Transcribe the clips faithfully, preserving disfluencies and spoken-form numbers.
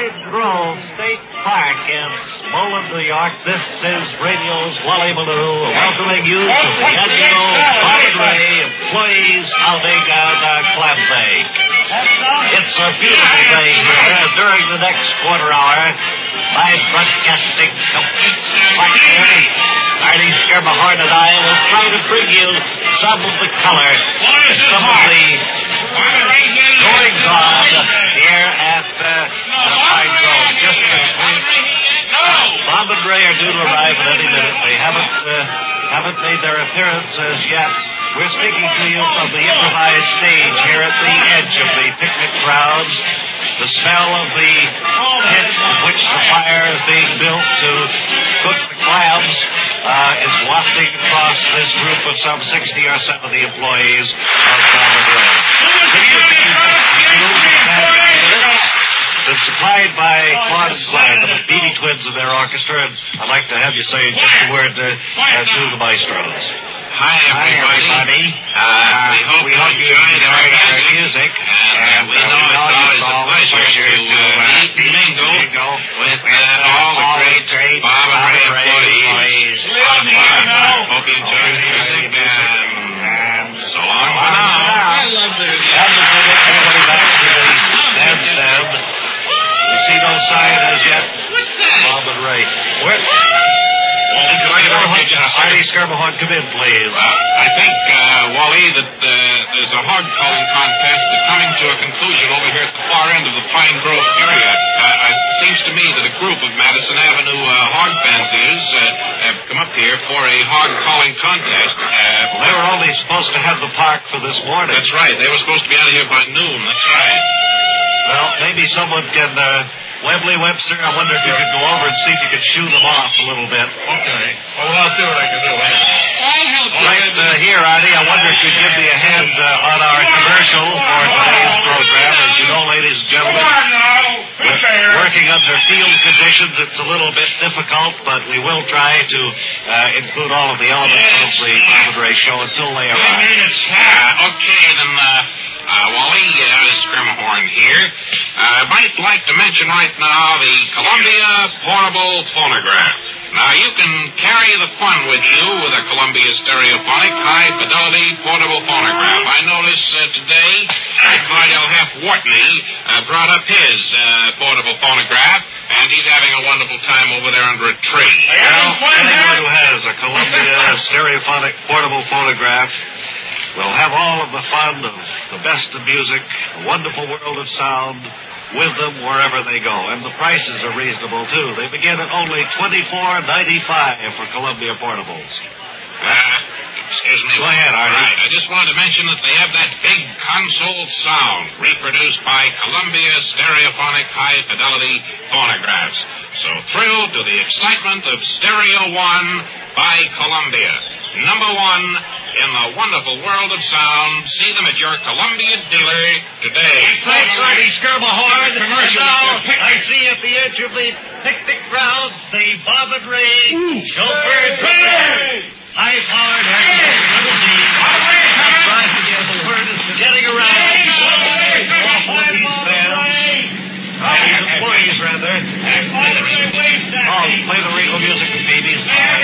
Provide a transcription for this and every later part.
Pine Grove State Park in Mullen, New York. This is Radio's Wally Ballou welcoming you to the annual Bob and Ray Employees Outing on uh, Clam Bay. It's a beautiful day here. During the next quarter hour, live broadcasting complete partner Artie Schermerhorn and I will try to bring you some of the color, some of the goings on here at uh, Pine Grove. Just a minute. Bob and Ray are due to arrive at any minute. They haven't uh, haven't made their appearance as yet. We're speaking to you from the improvised stage here at the edge of the picnic grounds. The smell of the pit in which the fire is being built to cook the clams uh, is wafting across this group of some sixty or seventy employees of Bob and Ray. Been supplied by Claude Slide, the Beatty Twins and their orchestra, and I'd like to have you say just a word uh, uh, to the maestros. Hi, everybody. Uh, we hope we you enjoyed our music, and, and we know it's always a pleasure to uh, meet and mingle with uh, all the great, great Bob and Ray employees. Hope you enjoyed the music, and so long for now. I love this. Everybody back to the bandstand. We see no sign as yet. Bob and Ray. Where? Artie Schermerhorn, come in, please. Well, I think, uh, Wally, that uh, there's a hog calling contest that's coming to a conclusion over here at the far end of the Pine Grove area. Uh, it seems to me that a group of Madison Avenue uh, hog fanciers uh, have come up here for a hog calling contest. Uh, well, they were only supposed to have the park for this morning. That's right. They were supposed to be out of here by noon. That's right. Well, maybe someone can, uh, Webley Webster, I wonder if you could go over and see if you could shoo them off a little bit. Okay. Well, I'll see what I can do. I'll help you. Right uh, here, Artie, I wonder if you'd give me a hand uh, on our commercial for today's program. As you know, ladies and gentlemen, with working under field conditions, it's a little bit difficult, but we will try to uh, include all of the elements of the Bob and Ray show until they arrive. Uh, okay, then, uh, uh, Wally, uh, Schermerhorn here. Uh, I might like to mention right now the Columbia Portable Phonograph. Now, you can carry the fun with you with a Columbia Stereophonic High-Fidelity Portable Phonograph. I notice uh, today that Cardell Heff Whartney uh, brought up his uh, portable phonograph, and he's having a wonderful time over there under a tree. Well, anyone who has a Columbia Stereophonic Portable Phonograph will have all of the fun of the best of music, a wonderful world of sound, with them wherever they go. And the prices are reasonable, too. They begin at only twenty-four ninety-five for Columbia Portables. Uh, excuse me. Go ahead, Artie. Right. I just wanted to mention that they have that big console sound reproduced by Columbia Stereophonic High-Fidelity Phonographs. So thrilled to the excitement of Stereo One by Columbia. Number one in the wonderful world of sound. See them at your Columbia dealer today. Thanks, Artie Schermerhorn. Commercial. Now, I see at the edge of the picnic grounds the Bob and Ray chauffeured high-powered limousine. Drive again. The word is getting around. All of these fans. These employees, rather. Oh, play the Regal music with babies.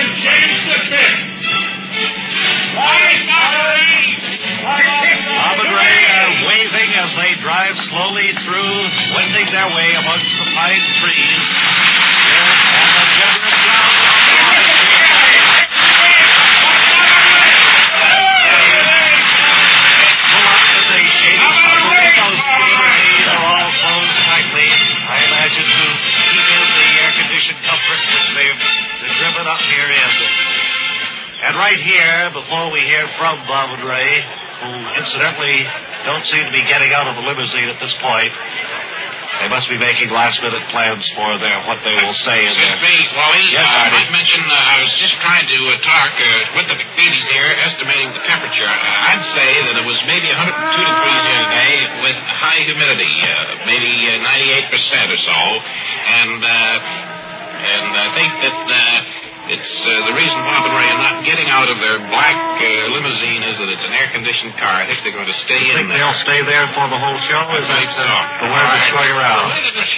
Bob and Ray are waving as they drive slowly through, wending their way amongst the pine trees. And the generous crowd. Pull up to the shady windows. They're all closed tightly. I imagine to keep in the air-conditioned comfort which they've driven up here in. And right here, before we hear from Bob and Ray, who incidentally don't seem to be getting out of the limousine at this point, they must be making last-minute plans for their what they will say. In Excuse me, Wally. Yes, uh, I Artie. might mention, uh, I was just trying to uh, talk uh, with the McBeaties here, estimating the temperature. Uh, I'd say that it was maybe one hundred two degrees here today with high humidity, uh, maybe uh, ninety-eight percent or so. And, uh, and I think that... Uh, It's uh, the reason Bob and Ray are not getting out of their black uh, limousine is that it's an air-conditioned car. I think they're going to stay You in think there. they'll stay there for the whole show? Is I think that so. uh, the way they're going around? Look at the heat of this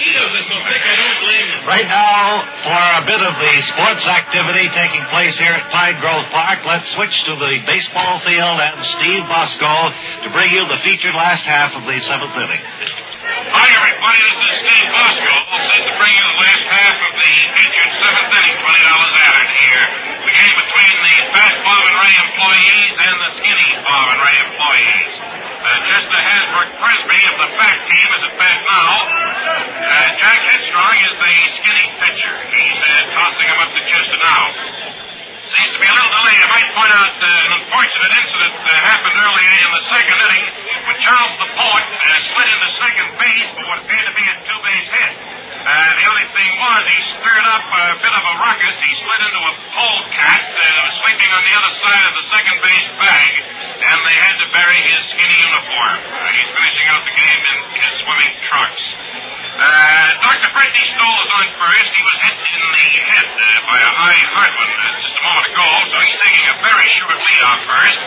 Right now, for a bit of the sports activity taking place here at Pine Grove Park, let's switch to the baseball field and Steve Bosco to bring you the featured last half of the seventh inning. Hi, everybody. This is Steve Bosco. Set to bring you the last half of the featured seventh inning, twenty dollars added here. The game between the fat Bob and Ray employees and the skinny Bob and Ray employees. Uh, Chester Hasbrook Frisbee of the fat team is at bat now. Uh, Jack Headstrong is the skinny pitcher. He's uh, tossing him up to Chester now. Seems to be a little delay. I might point out uh, an unfortunate incident uh, happened earlier in the second inning when Charles the Poet uh, slid into second base for what appeared to be a two-base hit. Uh, the only thing was he stirred up a bit of a ruckus. He slid into a polecat uh, that was sleeping on the other side of the second base bag, and they had to bury his skinny uniform. Uh, he's finishing out the game in his swimming trunks. Uh, Doctor Freddie Stoll is on first. He was hit in the head uh, by a high Hartman uh, just a moment ago, so he's taking a very short lead off first.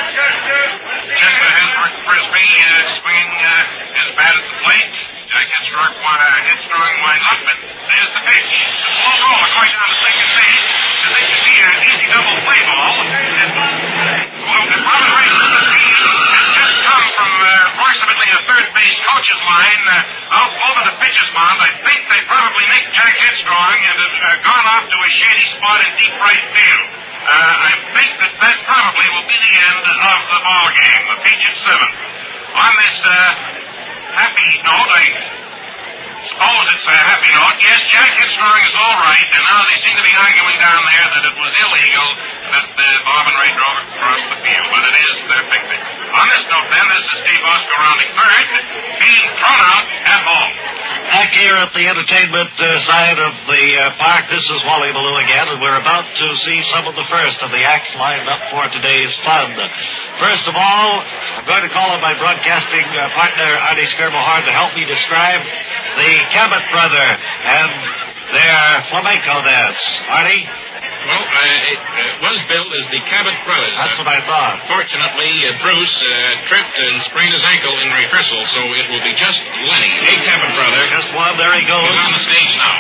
Chester Hasbrook Frisbee uh, swinging uh, his bat at the plate. Jack Headstrong, uh, Headstrong winds up, and there's the pitch. A slow roll, of course, on the second base. And this should be an easy double play ball. And, well, the Robert Ray has just come from uh, approximately the third base coach's line uh, out over the pitcher's mound. I think they probably nicked Jack Headstrong and have uh, gone off to a shady spot in deep right field. Uh, I think that that probably will be the end of the ball game, the featured seventh. On this uh, happy note, I suppose it's a happy note. Yes, Jack Headstrong is all right, and now they seem to be arguing down there that it was illegal that uh, Bob and Ray drove across the field, but it is their picnic. On this note, then, this is Steve Bosco rounding third, being thrown out at home. Back here at the entertainment uh, side of the uh, park, this is Wally Ballou again, and we're about to see some of the first of the acts lined up for today's fun. First of all, I'm going to call on my broadcasting uh, partner, Artie Skirmahorn, to help me describe the Cabot Brother and their flamenco dance. Artie? Well, uh, it uh, was billed as the Cabot Brothers. That's what I thought. Fortunately, uh, Bruce uh, tripped and sprained his ankle in rehearsal, so it will be just Lenny, a Cabot Brother. Just one, there he goes. He's on the stage now.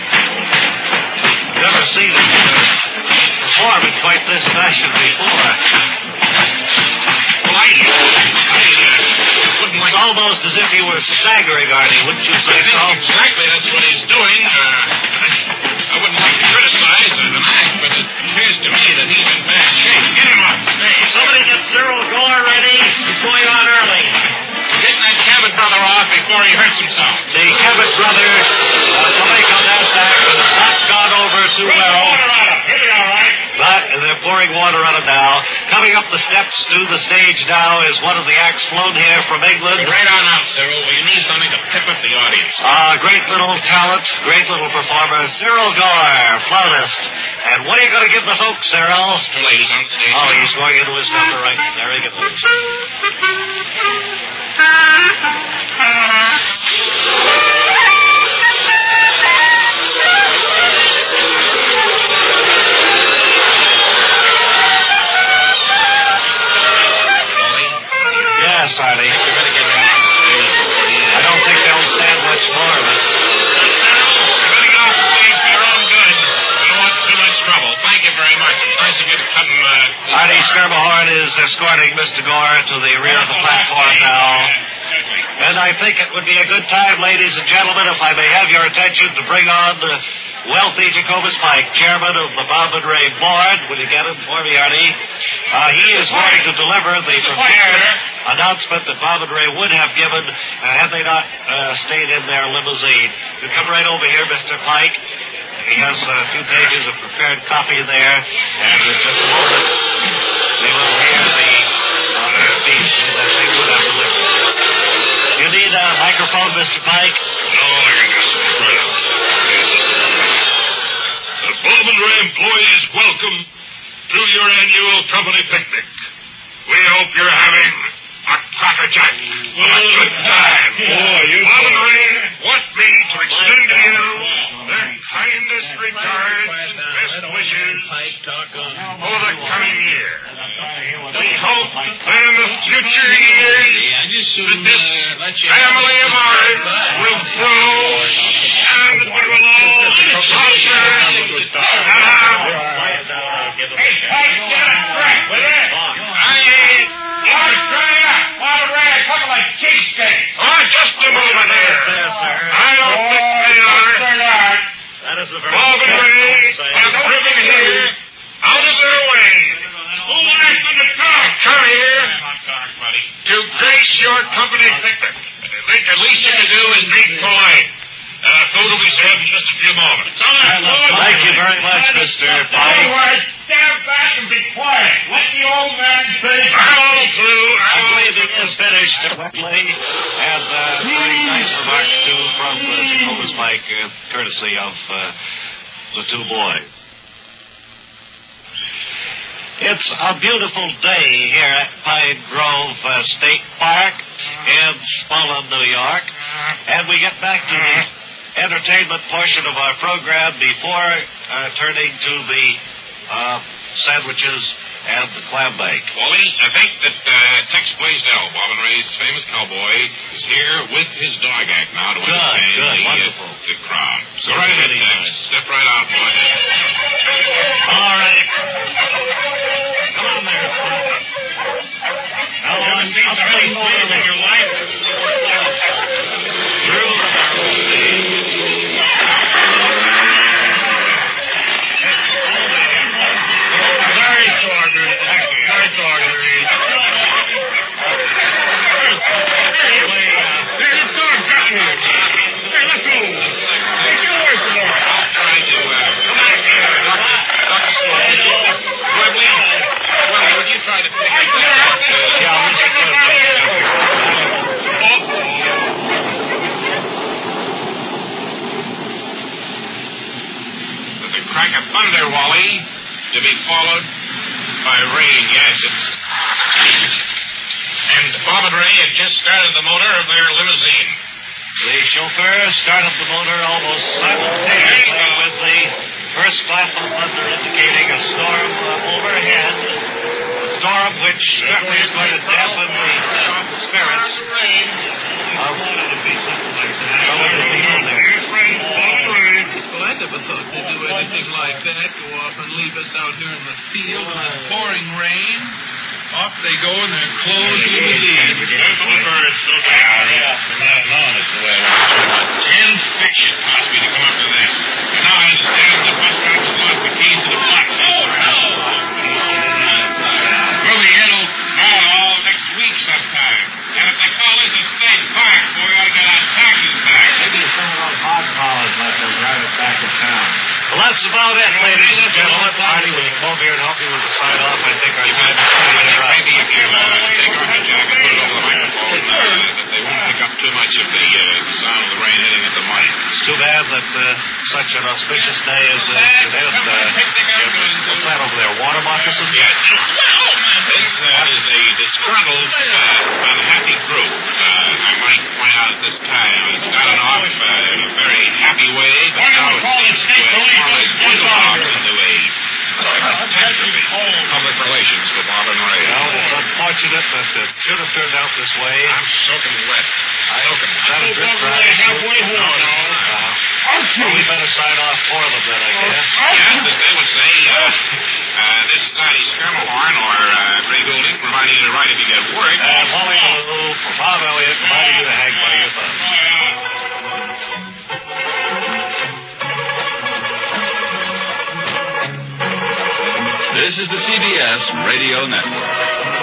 Never seen him perform in quite this fashion before. Well, I, I uh, wouldn't like... It's almost as if he were staggering, Artie, wouldn't you say I think so? exactly that's what he's doing. Uh, I wouldn't like to criticize an act, but it appears to me that he's in bad shape. Get him up. Hey, somebody get Cyril Gore ready. He's going on early. Get that Cabot Brother off before he hurts himself. The Cabot Brothers uh, flamenco dance act has not gone over too well. But they're pouring water on him now. Coming up the steps to the stage now is one of the acts flown here from England. Right on out, Cyril. Well, you need something to pep up the audience. Uh, great little talent, great little performer, Cyril Gore, flautist. And what are you going to give the folks, Cyril? Two ladies on stage. Oh, he's going into his number right there. He goes. Yes, Artie. We're going to get him off the stage. I don't think they'll stand much more of it. You're going to get off the stage for your own good. I don't want too much trouble. Thank you very much. It's nice of you to come. Uh, Artie Skirmahorn is escorting Mister Gore to the rear of the platform now. And I think it would be a good time, ladies and gentlemen, if I may have your attention, to bring on uh, wealthy Jacobus Pike, chairman of the Bob and Ray board. Will you get him for me, Artie? Uh, he is going to deliver the prepared announcement that Bob and Ray would have given uh, had they not uh, stayed in their limousine. You come right over here, Mister Pike. He has a few pages of prepared copy there, and in just a moment, they will hear the uh, speech that they would have delivered. You need a microphone, Mister Pike? No, I can just spread it. The Bob and Ray employees welcome to your annual company picnic. We hope you're having a crackerjack of a good time. Bob and Ray want me to extend to you their kindest regards and best wishes for the coming year. We hope that in the future years that this family of ours will grow and Hey, get a crack with it. Hey, Australia, Father Ray, a couple of cheesesteaks. Oh, just a moment here. There, sir. I don't think they are. That is the very Marvin Ray, I'm driven here out of their way. Who wants them to talk? Come here. Talk, buddy. To grace your company picnic. The least you can do is be polite. Uh, food will be served in just a few moments. Thank you very much, Mister Pike. Otherwise, stand back and be quiet. Let the old man finish. I'm all through. I believe it is finished quickly, and uh, very nice remarks, too, from uh, Jacobus Pike, uh, courtesy of uh, the two boys. It's a beautiful day here at Pine Grove uh, State Park in Spullum, New York, and we get back to the entertainment portion of our program before uh, turning to the uh, sandwiches and the clam bake. Wally, I think that uh, Tex Blaisdell, Bob and Ray's famous cowboy, is here with his dog act now to Good, entertain good, the, wonderful. uh, the crowd. So right ahead, Tex. Step right out, boy. All right. Come on there. Now, on, up the motor in your life. Through the barrel. Sorry, Sorger. Sorry, Sorger. Anyway, uh, There's a dog down here. Hey, let's go. Take your word for it. I'll try to, uh, come back here. Doctor Sloan. Boy, will you, well, would you try to pick up the... yeah, Mister There's a crack of thunder, Wally, to be followed by rain. Yes, it's... And Bob and Ray had just started the motor of their limousine. The chauffeur started the motor almost simultaneously with the first clap of thunder indicating a storm uh, overhead. A storm which certainly is going to dampen the spirits of some of the buildings. Well, I never thought they'd do anything like that. Go off and leave us out here in the field in the pouring rain. Off they go in their clothes limousine. Ten fiction cost me to come up to this. And now I understand the bus stop has lost the keys to the block. We'll be here till all next week sometime. And if they call this a state park, boy, I get our taxes back. Maybe some of those hog collars let them drive us back to town. Well, that's about it, ladies and gentlemen. Marty, will you come over here and help me with the sign off? I think our time is coming in. Maybe you can uh, take our head jack and put it over the microphone uh, that they won't pick up too much of the, uh, the sound of the rain hitting at the mic. It's too bad that uh, such an auspicious day as uh, today. Uh, what's that over there? Water moccasin? Yes. This uh, is a disgruntled, uh, unhappy group. Uh, I might point out at this time, it started off uh, in a very happy way, but now it seems to have more like Wonderbox into a catastrophe. Public relations for Bob and Ray. Well, it's unfortunate that it should have turned out this way. I'm soaking wet. Soaking Is that a drip dry? halfway home now. Well, we better sign off for them then, I guess. Yes, as they would say, uh, uh, this is Patty Skirmelhorn or uh, Ray Goulding, providing you the right if you get work. And Wally Lou for Bob Elliott, providing you to hang by your thumb. This is the C B S Radio Network.